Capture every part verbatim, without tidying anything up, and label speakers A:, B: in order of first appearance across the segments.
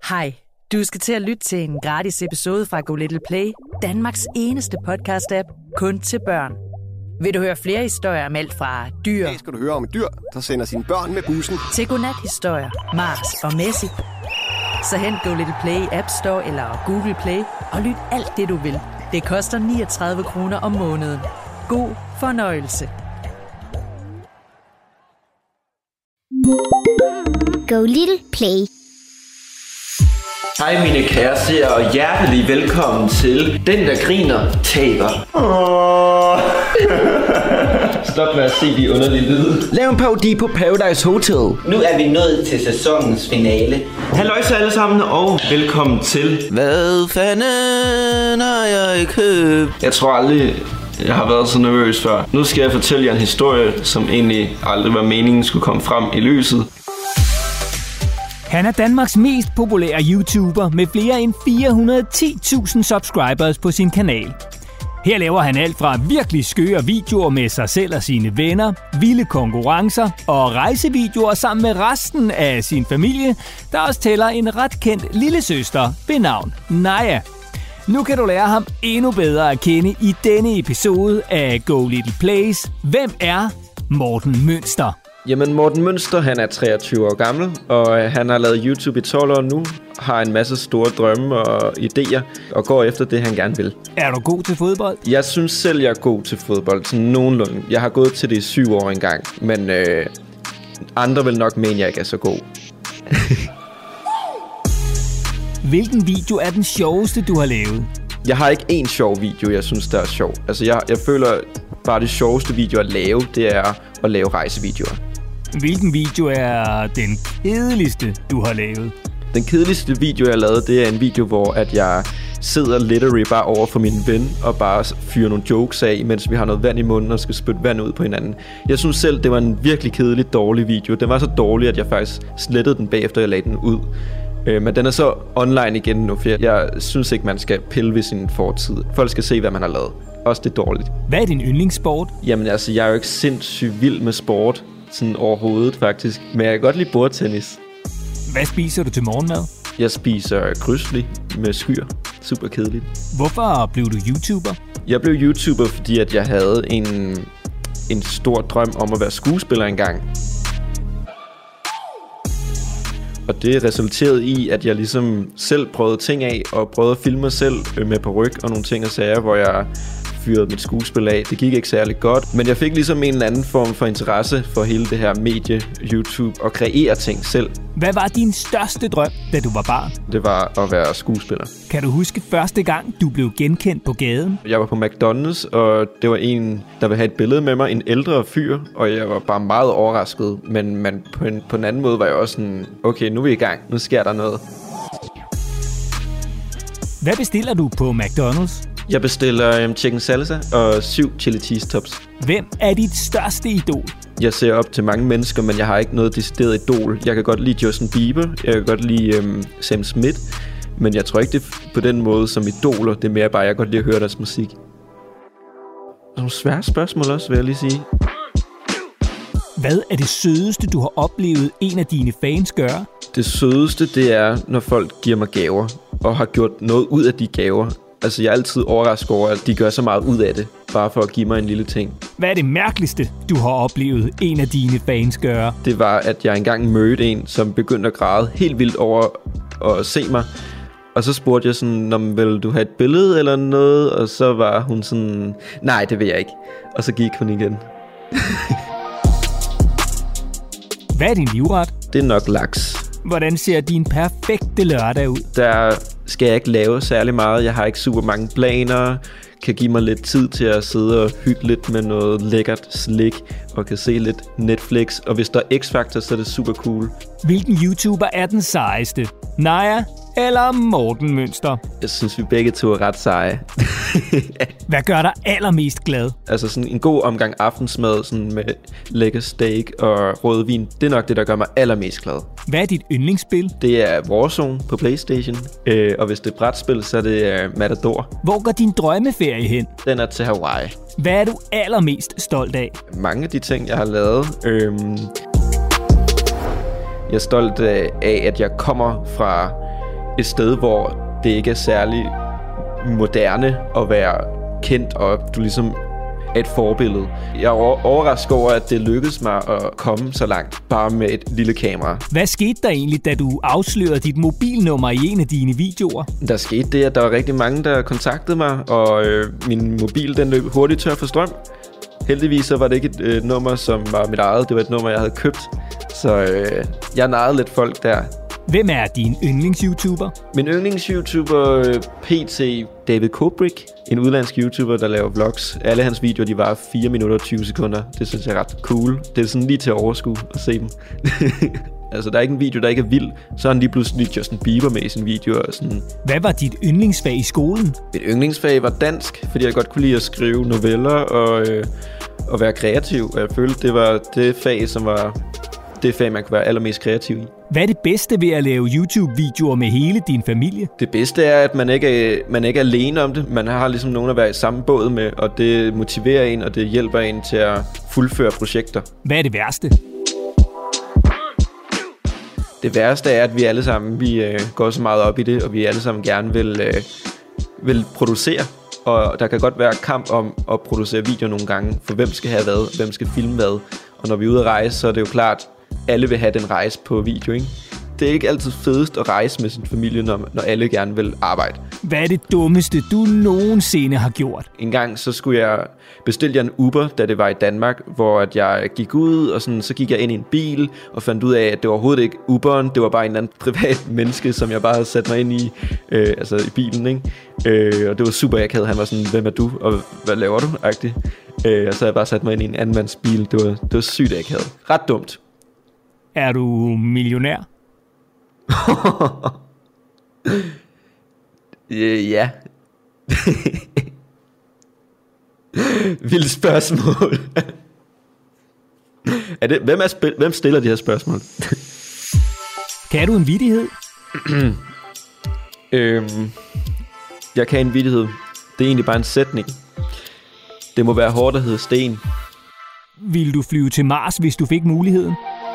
A: Hej, du skal til at lytte til en gratis episode fra Go Little Play, Danmarks eneste podcast-app, kun til børn. Vil du høre flere historier om alt fra dyr...
B: Her skal du høre om et dyr, der sender sine børn med bussen.
A: ...til godnat-historier, Mars og Messi. Så hent Go Little Play App Store eller Google Play og lyt alt det, du vil. Det koster niogtredive kroner om måneden. God fornøjelse.
C: Go Little Play.
D: Hej mine kære seere, og hjertelig velkommen til Den der griner taber. Oh. Stop med at se de underlige lyde.
E: Lav en parodi på Paradise Hotel.
D: Nu er vi nået til sæsonens finale. Halløjsa alle sammen, og velkommen til.
E: Hvad fanden har jeg købt?
F: Jeg tror aldrig, jeg har været så nervøs før. Nu skal jeg fortælle jer en historie, som egentlig aldrig var meningen skulle komme frem i lyset.
G: Han er Danmarks mest populære YouTuber med flere end fire hundrede og ti tusind subscribers på sin kanal. Her laver han alt fra virkelig skøre videoer med sig selv og sine venner, vilde konkurrencer og rejsevideoer sammen med resten af sin familie, der også tæller en ret kendt lillesøster ved navn Naja. Nu kan du lære ham endnu bedre at kende i denne episode af Go Little Plays. Hvem er Morten Münster?
E: Jamen Morten Münster, han er treogtyve år gammel, og han har lavet YouTube i tolv år nu, har en masse store drømme og idéer, og går efter det, han gerne vil.
G: Er du god til fodbold?
E: Jeg synes selv, jeg er god til fodbold, sådan nogenlunde. Jeg har gået til det i syv år engang, men øh, andre vil nok mene, jeg ikke er så god.
G: Hvilken video er den sjoveste, du har lavet?
E: Jeg har ikke én sjov video, jeg synes, der er sjov. Altså, jeg, jeg føler bare, det sjoveste video at lave, det er at lave rejsevideoer.
G: Hvilken video er den kedeligste, du har lavet?
E: Den kedeligste video, jeg har lavet, det er en video, hvor at jeg sidder literally bare over for min ven og bare fyrer nogle jokes af, mens vi har noget vand i munden og skal spytte vand ud på hinanden. Jeg synes selv, det var en virkelig kedelig, dårlig video. Den var så dårlig, at jeg faktisk slettede den bagefter, jeg lagde den ud. Men den er så online igen nu, for jeg synes ikke, man skal pille ved sin fortid. Folk skal se, hvad man har lavet. Også det er dårligt.
G: Hvad er din yndlingssport?
E: Jamen altså, jeg er jo ikke sindssygt vild med sport. Sådan overhovedet faktisk. Men jeg kan godt lide bordtennis.
G: Hvad spiser du til morgenmad?
E: Jeg spiser krydsli med skyr. Super kedeligt.
G: Hvorfor blev du YouTuber?
E: Jeg blev YouTuber, fordi at jeg havde en, en stor drøm om at være skuespiller engang. Og det resulterede i, at jeg ligesom selv prøvede ting af, og prøvede at filme mig selv med paryk og nogle ting og sager, hvor jeg fyrede mit skuespil af. Det gik ikke særlig godt, men jeg fik ligesom en eller anden form for interesse for hele det her medie, YouTube, og kreere ting selv.
G: Hvad var din største drøm, da du var barn?
E: Det var at være skuespiller.
G: Kan du huske første gang, du blev genkendt på gaden?
E: Jeg var på McDonald's, og det var en, der ville have et billede med mig, en ældre fyr, og jeg var bare meget overrasket. Men, men på, en, på en anden måde var jeg også sådan, okay, nu er vi i gang, nu sker der noget.
G: Hvad bestiller du på McDonald's?
E: Jeg bestiller um, chicken salsa og syv chili cheese tops.
G: Hvem er dit største idol?
E: Jeg ser op til mange mennesker, men jeg har ikke noget decideret idol. Jeg kan godt lide Justin Bieber, jeg kan godt lide um, Sam Smith, men jeg tror ikke, det er på den måde som idoler. Det er mere bare, jeg kan godt lide at høre deres musik. Nogle svære spørgsmål også, vil jeg lige sige.
G: Hvad er det sødeste, du har oplevet en af dine fans gøre?
E: Det sødeste, det er, når folk giver mig gaver, og har gjort noget ud af de gaver. Altså, jeg er altid overrasket over, at de gør så meget ud af det, bare for at give mig en lille ting.
G: Hvad er det mærkeligste, du har oplevet en af dine fans gøre?
E: Det var, at jeg engang mødte en, som begyndte at græde helt vildt over at se mig. Og så spurgte jeg sådan, vil du have et billede eller noget? Og så var hun sådan, nej, det vil jeg ikke. Og så gik hun igen.
G: Hvad er din livret?
E: Det er nok laks.
G: Hvordan ser din perfekte lørdag ud?
E: Der skal jeg ikke lave særlig meget. Jeg har ikke super mange planer. Kan give mig lidt tid til at sidde og hygge lidt med noget lækkert slik. Og kan se lidt Netflix. Og hvis der er X-Factor, så er det super cool.
G: Hvilken YouTuber er den sejeste? Naja eller Morten Münster?
E: Jeg synes, vi begge to er ret seje.
G: Hvad gør dig allermest glad?
E: Altså sådan en god omgang aftensmad sådan med lækker steak og rødvin. Det er nok det, der gør mig allermest glad.
G: Hvad er dit yndlingsspil?
E: Det er Warzone på PlayStation. Øh, og hvis det er brætspil, så er det uh, Matador.
G: Hvor går din drømmeferie hen?
E: Den er til Hawaii.
G: Hvad er du allermest stolt af?
E: Mange af de ting, jeg har lavet. Øhm, jeg er stolt af, at jeg kommer fra et sted, hvor det ikke er særlig moderne at være kendt, og du ligesom er et forbillede. Jeg er overrasket over, at det lykkedes mig at komme så langt, bare med et lille kamera.
G: Hvad skete der egentlig, da du afslørede dit mobilnummer i en af dine videoer?
E: Der skete det, at der var rigtig mange, der kontaktede mig, og øh, min mobil den løb hurtigt tør for strøm. Heldigvis så var det ikke et øh, nummer, som var mit eget. Det var et nummer, jeg havde købt. Så øh, jeg narrede lidt folk der.
G: Hvem er din yndlings-YouTuber?
E: Min yndlings-YouTuber P T David Dobrik. En udlandsk YouTuber, der laver vlogs. Alle hans videoer, de var fire minutter og tyve sekunder. Det synes jeg er ret cool. Det er sådan lige til at overskue at se dem. Altså, der er ikke en video, der ikke er vild. Så er han lige pludselig Justin Bieber med i sin video. Og sådan.
G: Hvad var dit yndlingsfag i skolen?
E: Mit yndlingsfag var dansk, fordi jeg godt kunne lide at skrive noveller og, øh, og være kreativ. Og jeg følte, det var det fag, som var det fag, man kunne være allermest kreativ i.
G: Hvad er det bedste ved at lave YouTube-videoer med hele din familie?
E: Det bedste er, at man ikke er, man ikke er alene om det. Man har ligesom nogen at være i samme båd med, og det motiverer en, og det hjælper en til at fuldføre projekter.
G: Hvad er det værste?
E: Det værste er, at vi alle sammen vi, øh, går så meget op i det, og vi alle sammen gerne vil, øh, vil producere. Og der kan godt være kamp om at producere video nogle gange, for hvem skal have hvad, hvem skal filme hvad. Og når vi er ude at rejse, så er det jo klart, alle vil have den rejse på video, ikke? Det er ikke altid fedest at rejse med sin familie, når, når alle gerne vil arbejde.
G: Hvad er det dummeste, du nogensinde har gjort?
E: En gang så skulle jeg bestille en Uber, da det var i Danmark, hvor at jeg gik ud, og sådan, så gik jeg ind i en bil og fandt ud af, at det var overhovedet ikke Uberen, det var bare en eller anden privat menneske, som jeg bare havde sat mig ind i, øh, altså i bilen, ikke? Øh, og det var super akavet. Han var sådan, hvem er du, og hvad laver du, agtigt? Øh, og så havde jeg bare sat mig ind i en anden mands bil. Det var, det var sygt akavet. Ret dumt.
G: Er du millionær?
E: øh, ja. Vildt spørgsmål. er det, hvem, er spil, hvem stiller de her spørgsmål?
G: Kan du en vittighed?
E: øhm, jeg kan en vittighed. Det er egentlig bare en sætning. Det må være hårdt at hedde sten.
G: Vil du flyve til Mars, hvis du fik muligheden?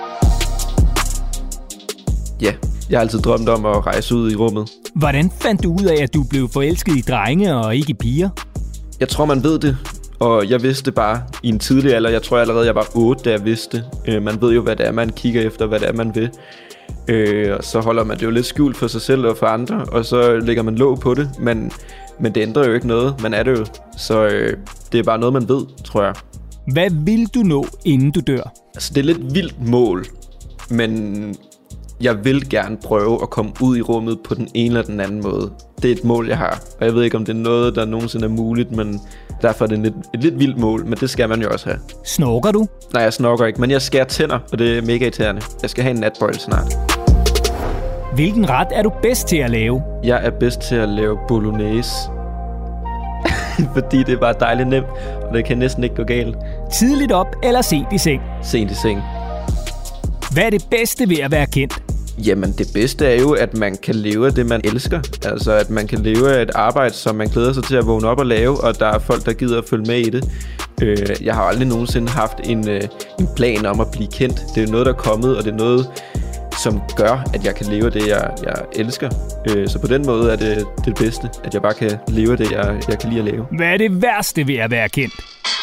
E: Ja, jeg har altid drømt om at rejse ud i rummet.
G: Hvordan fandt du ud af, at du blev forelsket i drenge og ikke i piger?
E: Jeg tror, man ved det, og jeg vidste det bare i en tidlig alder. Jeg tror allerede, jeg var otte, da jeg vidste. Øh, man ved jo, hvad det er, man kigger efter, hvad det er, man vil. Øh, og så holder man det jo lidt skjult for sig selv og for andre, og så lægger man låg på det. Men, men det ændrer jo ikke noget. Man er det jo. Så øh, det er bare noget, man ved, tror jeg.
G: Hvad vil du nå, inden du dør?
E: Altså, det er lidt vildt mål, men jeg vil gerne prøve at komme ud i rummet på den ene eller den anden måde. Det er et mål, jeg har. Og jeg ved ikke, om det er noget, der nogensinde er muligt, men derfor er det et lidt, et lidt vildt mål, men det skal man jo også have.
G: Snorker du?
E: Nej, jeg snorker ikke, men jeg skærer tænder, og det er mega irriterende. Jeg skal have en natbøjle snart.
G: Hvilken ret er du bedst til at lave?
E: Jeg er bedst til at lave bolognese. Fordi det er bare dejligt nemt, og det kan næsten ikke gå galt.
G: Tidligt op eller sent i seng?
E: Sent i seng.
G: Hvad er det bedste ved at være kendt?
E: Jamen, det bedste er jo, at man kan leve af det, man elsker. Altså, at man kan leve af et arbejde, som man glæder sig til at vågne op og lave, og der er folk, der gider at følge med i det. Øh, jeg har aldrig nogensinde haft en, øh, en plan om at blive kendt. Det er noget, der er kommet, og det er noget, som gør, at jeg kan leve af det, jeg, jeg elsker. Øh, så på den måde er det det bedste, at jeg bare kan leve af det, jeg, jeg kan lide at lave.
G: Hvad er det værste ved at være kendt?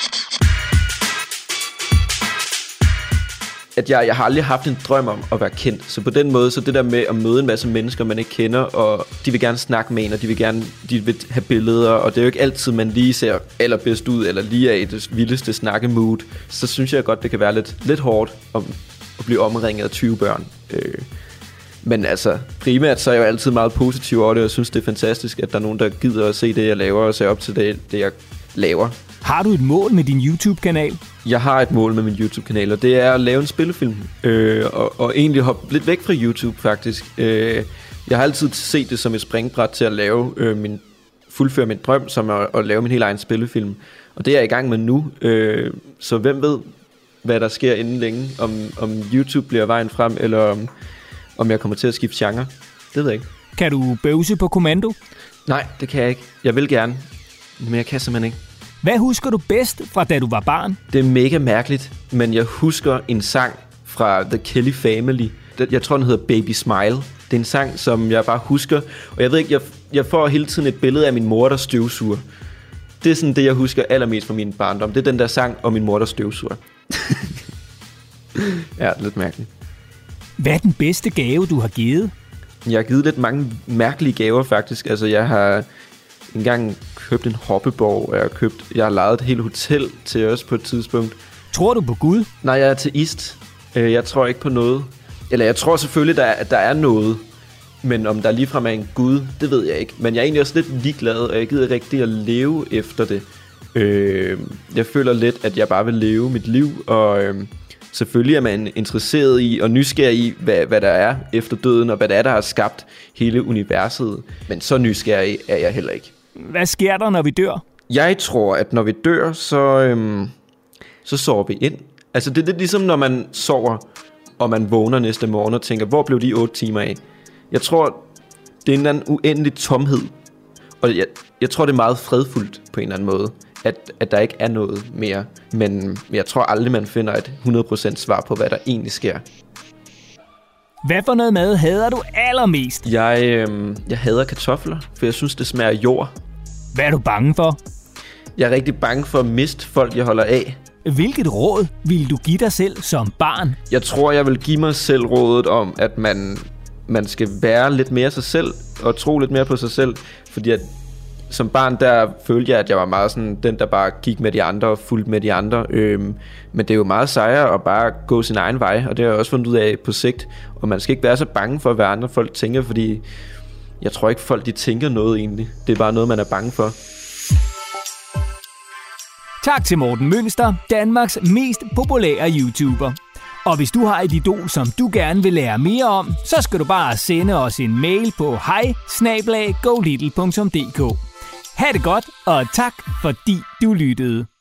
E: At jeg, jeg har aldrig haft en drøm om at være kendt. Så på den måde, så det der med at møde en masse mennesker, man ikke kender, og de vil gerne snakke med en, og de vil gerne de vil have billeder, og det er jo ikke altid, man lige ser allerbedst ud, eller lige er i det vildeste snakkemood. Så synes jeg godt, det kan være lidt, lidt hårdt at, at blive omringet af tyve børn. Øh. Men altså, primært så er jeg jo altid meget positiv over det, og jeg synes, det er fantastisk, at der er nogen, der gider at se det, jeg laver, og se op til det, det jeg laver. Har du et mål med din YouTube-kanal? Jeg har et mål med min YouTube-kanal, og det er at lave en spillefilm. Øh, og, og egentlig hoppe lidt væk fra YouTube, faktisk. Øh, jeg har altid set det som et springbræt til at lave øh, min, fuldføre min drøm, som at, at lave min helt egen spillefilm. Og det er jeg i gang med nu. Øh, så hvem ved, hvad der sker inden længe? Om, om YouTube bliver vejen frem, eller om, om jeg kommer til at skifte genre. Det ved jeg ikke. Kan du bøvse på kommando? Nej, det kan jeg ikke. Jeg vil gerne, men jeg kan simpelthen ikke. Hvad husker du bedst fra da du var barn? Det er mega mærkeligt, men jeg husker en sang fra The Kelly Family. Jeg tror, den hedder Baby Smile. Det er en sang, som jeg bare husker. Og jeg ved ikke, jeg, jeg får hele tiden et billede af min mor, der støvsuger. Det er sådan det, jeg husker allermest fra min barndom. Det er den der sang om min mor, der støvsuger. Ja, lidt mærkeligt.
G: Hvad er den bedste gave, du har givet?
E: Jeg har givet lidt mange mærkelige gaver, faktisk. Altså, jeg har engang købt en hoppeborg, og jeg har, købt, jeg har lejet et helt hotel til os på et tidspunkt.
G: Tror du på Gud?
E: Nej, jeg er ateist. Jeg tror ikke på noget. Eller jeg tror selvfølgelig, at der er noget. Men om der ligefrem er en Gud, det ved jeg ikke. Men jeg er egentlig også lidt ligeglad, og jeg gider rigtig at leve efter det. Øh, jeg føler lidt, at jeg bare vil leve mit liv, og øh, selvfølgelig er man interesseret i og nysgerrig i, hvad, hvad der er efter døden, og hvad der er, der har skabt hele universet. Men så nysgerrig er jeg heller ikke.
G: Hvad sker der, når vi dør?
E: Jeg tror, at når vi dør, så, øh, så sover vi ind. Altså det er lidt ligesom, når man sover, og man vågner næste morgen og tænker, hvor blev de otte timer af? Jeg tror, det er en eller anden uendelig tomhed. Og jeg, jeg tror, det er meget fredfuldt på en eller anden måde, at, at der ikke er noget mere. Men jeg tror aldrig, man finder et hundrede procent svar på, hvad der egentlig sker.
G: Hvad for noget mad hader du allermest?
E: Jeg, øh, jeg hader kartofler, for jeg synes, det smager jord.
G: Hvad er du bange for?
E: Jeg er rigtig bange for at miste folk, jeg holder af.
G: Hvilket råd ville du give dig selv som barn?
E: Jeg tror, jeg vil give mig selv rådet om, at man... man skal være lidt mere sig selv, og tro lidt mere på sig selv, fordi at som barn, der følte jeg, at jeg var meget sådan, den der bare gik med de andre, og fulgte med de andre, øhm, men det er jo meget sejere at bare gå sin egen vej, og det har jeg også fundet ud af på sigt, og man skal ikke være så bange for, hvad andre folk tænker, fordi jeg tror ikke, folk de tænker noget egentlig, det er bare noget, man er bange for.
G: Tak til Morten Mønster, Danmarks mest populære YouTuber. Og hvis du har et idol, som du gerne vil lære mere om, så skal du bare sende os en mail på hej snabel-a go little punktum d k. Ha' det godt, og tak fordi du lyttede.